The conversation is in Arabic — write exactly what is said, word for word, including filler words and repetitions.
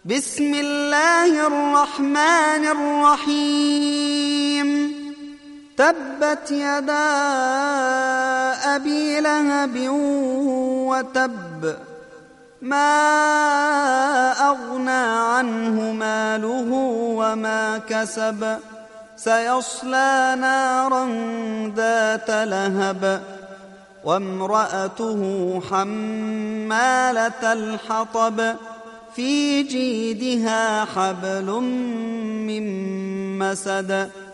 بسم الله الرحمن الرحيم تبت يدا أبي لهب وتب ما أغنى عنه ماله وما كسب سيصلى نارا ذات لهب وامرأته حمالة الحطب في جيدها حبل من مسد